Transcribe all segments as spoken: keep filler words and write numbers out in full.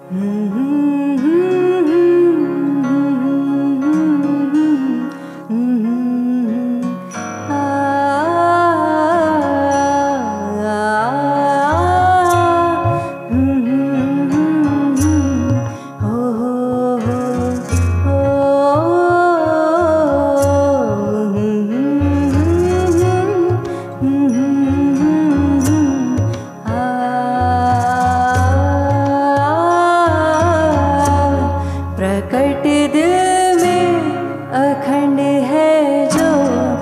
प्रकट दिल में अखंड है जो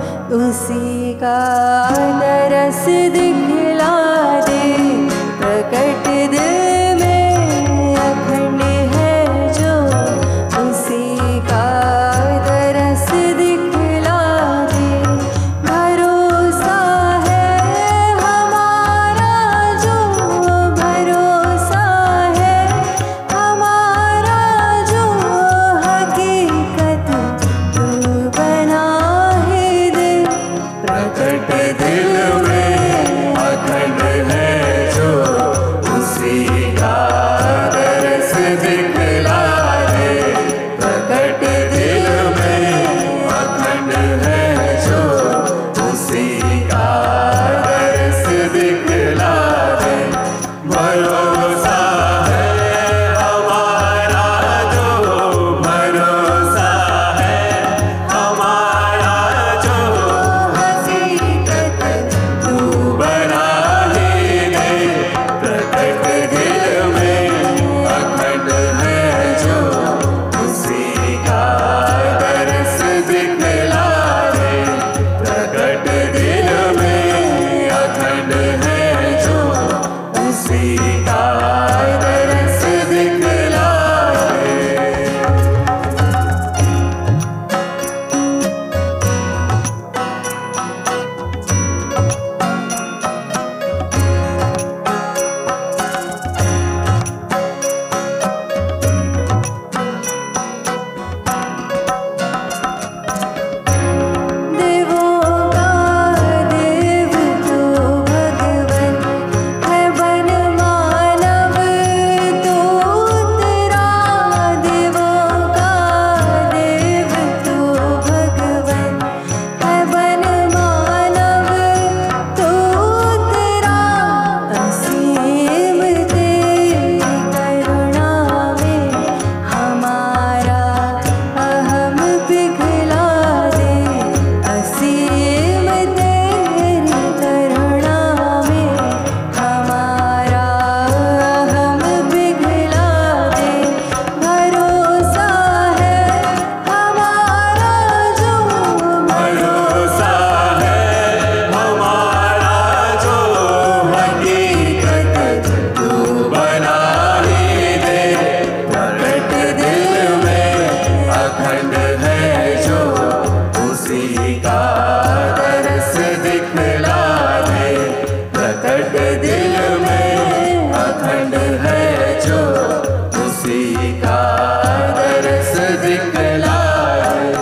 उसी का दरस दिखला दे। प्रकट दिल में अखंड है जो उसी का दरस दिखला दे। भरोसा है हमारा जो भरोसा है हमारा जो हकीकत तू बना ही दे। प्रकट दिल में अखंड है जो उसी का दरस दिखला दे। प्रकट दिल में अखंड है जो उसी का दरस दिखला दे। भरोसा है हमारा जो भरोसा है हमारा जो हकीकत तू बना ही दे। प्रकट दिल में अखंड है जो उसी का दरस दिखला दे। प्रकट दिल में अखंड है जो उसी का दरस दिखला दे। देवों का देव तू भगवन है बन मानव तू तेरा। देवों का देव तू भगवन है बन मानव तू तेरा। असीम तेरी करुणा में हमारा अहम पिघला दे। असीम तेरी करुणा में हमारा अहम पिघला दे। भरोसा है हमारा जो भरोसा है हमारा जो हकीकत तू बना ही दे। प्रकट दिल में अखंड है जो उसी का दरस दिखला दे। प्रकट दिल में अखंड है जो उसी का दरस दिखला दे।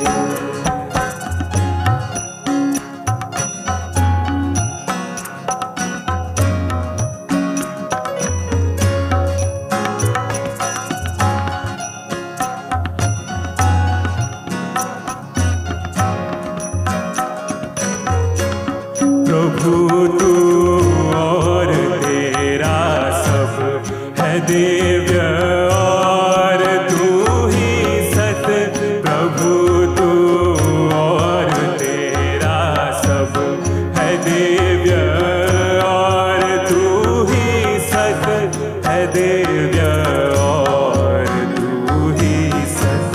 प्रभु तू और तेरा सब है दिव्य और तू ही सत। प्रभु तू और तेरा सब है दिव्य और तू ही सत है दिव्य और तू ही सत।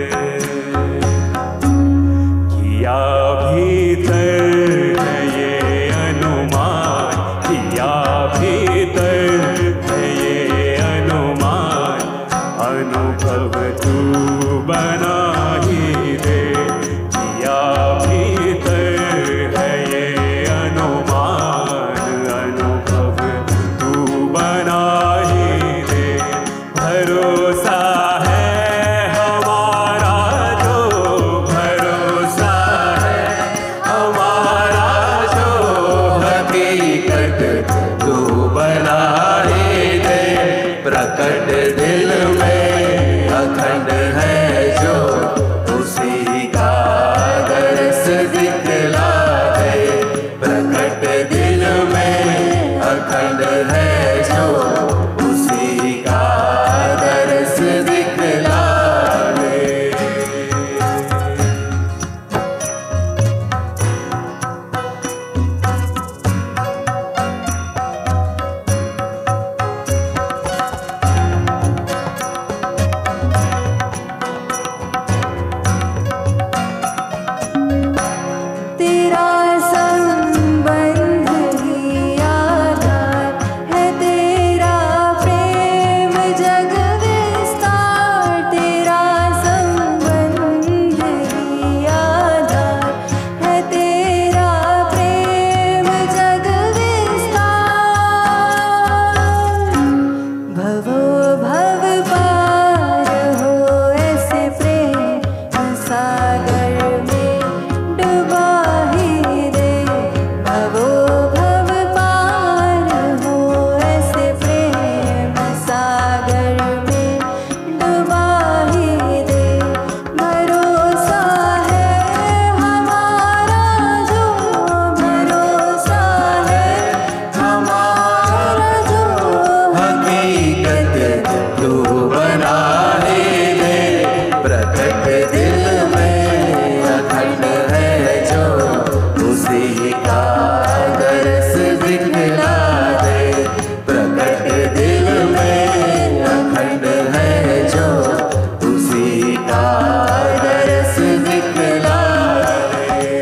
किया भीतर है ये अनुमान किया भीतर है ये अनुमान प्रकट दिल में अखंड है जो उसी का दर्श दिखला दे। प्रकट दिल में अखंड है जो उसी का दर्श दिखला दे। तेरा संबंध ही आधार है, तेरा प्रेम जग विस्तार। तेरा संबंध ही आधार है, तेरा प्रेम जग विस्तार। भवो भव पार हो ऐसे प्रेम सागर में डुबा ही दे। भवो भव पार हो ऐसे प्रेम सागर में डुबा ही दे। भरोसा है हमारा जो, भरोसा है हमारा जो। हकीकत तू बना ही दे। प्रकट दिल में अखंड है जो उसी का दर्श दिखला दे। प्रकट दिल में अखंड है जो उसी का दर्श दिखला दे।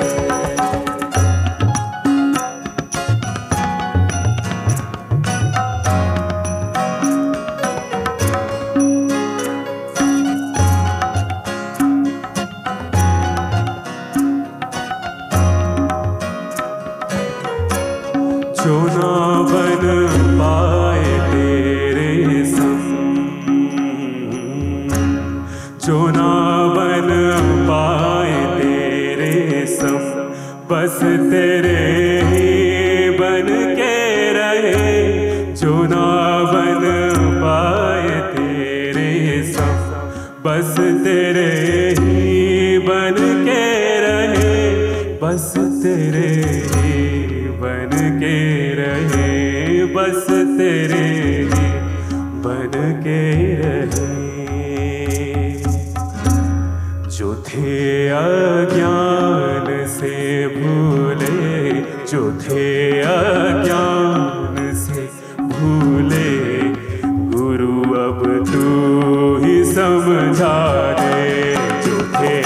जो ना बन पाए तेरे संग, जो ना बन पाए तेरे संग, बस तेरे ही बन के रहे। जो ना बन पाए तेरे संग, बस तेरे ही बन के रहे। बस तेरे ही बन के रहे। बस तेरे ही बन के रहे। जो थे अज्ञान से भूले, जो थे अज्ञान से भूले, गुरु अब तू ही समझा दे। जो थे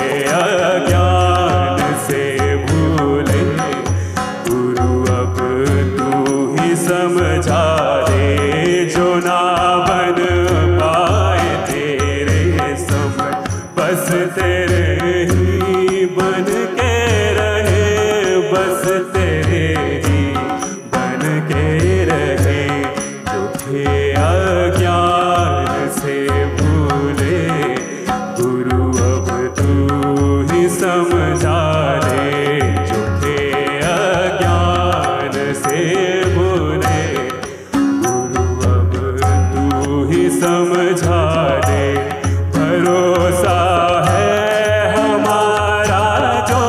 अज्ञान से भूले, गुरु अब तू ही समझा दे। जो ना बन पाए तेरे सम, बस तेरे ही बन के रहे। बस तेरे ही बन के रहे। जो थे अज्ञान से भूले, गुरु अब तू ही समझा दे। जो थे अज्ञान से भूले, गुरु अब तू ही समझा दे। भरोसा है हमारा जो,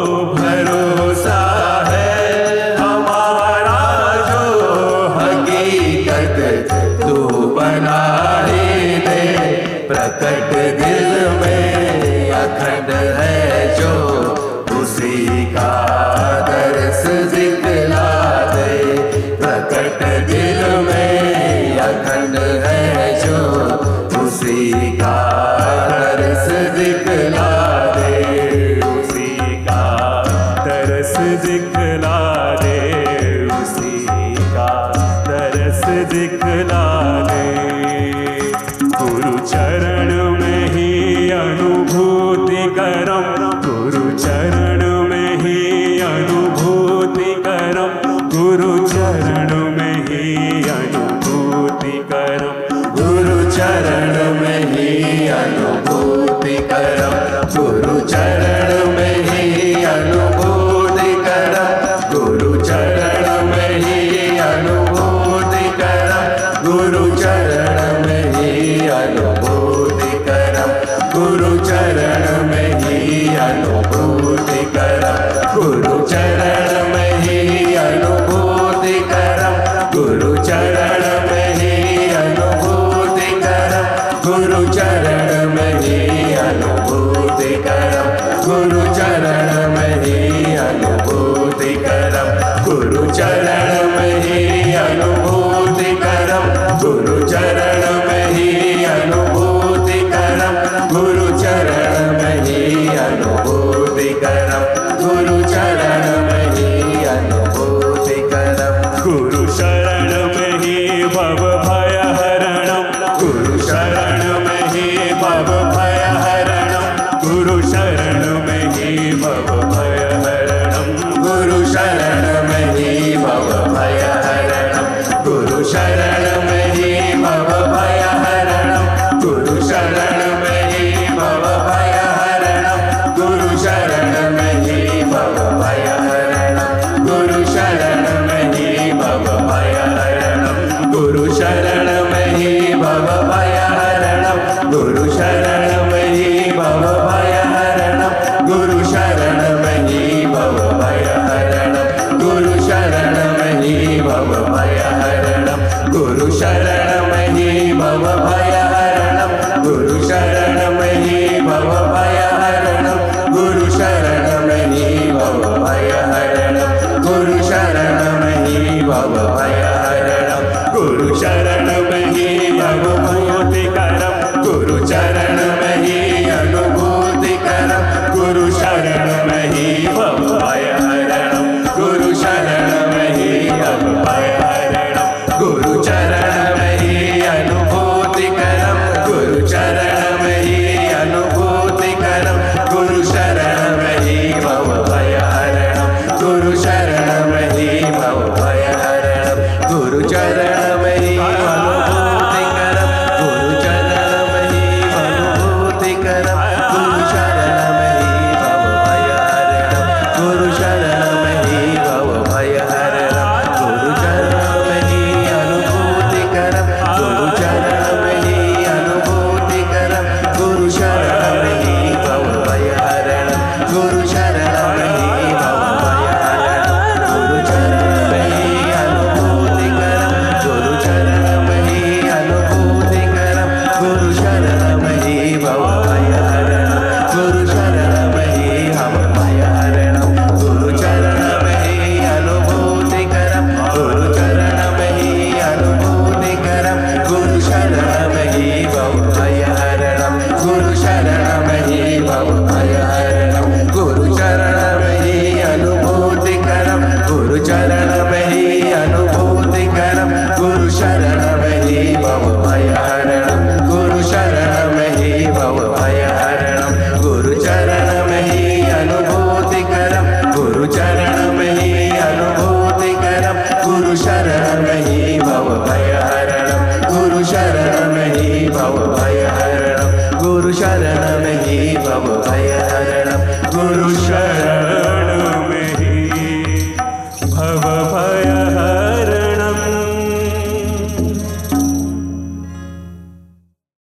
भरोसा है हमारा जो। हकीकत तू बना ही दे। प्रकट दिल में अखंड है जो उसी का दर्श दिखला दे। प्रकट दिल में अखंड है जो उसी का दर्श दिखला दे। उसी का दर्श दिखला दे। उसी का दर्श दिखला दे। गुरु चरण में ही अनुभूति करम, गुरु चरण में ही अनुभूति करम, गुरु चरण में ही अनुभूति करम, गुरु चरण में ही अनुभूति करम। गुरु चरण में ही अनुभूति करम। गुरु चरण में ही अनुभूति करम। गुरु चरण गुरु चरण में ही अनुभूति करम, गुरु चरण में ही अनुभूति करम, गुरु चरण में ही अनुभूति करम, गुरु चरण में ही अनुभूति करम, गुरु चरण में ही अनुभूति करम, गुरु चरण में ही अनुभूति करम, गुरु चरण में ही अनुभूति करम, गुरु चरण में ही अनुभूति करम, गुरु शरण में ही भव भय हरणम, गुरु शरण में ही भव भय हरणम, गुरु शरण में ही भव भय हरणम, गुरु शरण में ही भव भय हरणम, गुरु शरण में ही भव भय हरणम, गुरु शरण में ही भव भय हरणम, गुरु शरण में ही भव भय हरणम, गुरु शरण में ही भव भय हरणम, गुरु शरण में ही भव भय हरणम, गुरु शरण में ही भव भय हरणम, गुरु शरण में ही भव भय हरणम, गुरु शरण में ही भव भय हरणम, गुरु शरण में ही भव भय हरणम, गुरु शरण में ही भव भय हरणम, गुरु शरण में ही भव भय हरणम, गुरु शरण में ही भव भय हरणम, गुरु शरण में ही अनुभूति करम, गुरु चरण में ही अनुभूति करम, गुरु शरण में ही भव भय हरणम, गुरु शरण में ही भव भय हरणम, गुरु चरण में ही अनुभूति करम, गुरु चरण में ही अनुभूति करम, गुरु शरण में ही भव भय हरणम, गुरु शरण में ही भव भय हरणम, गुरु चरण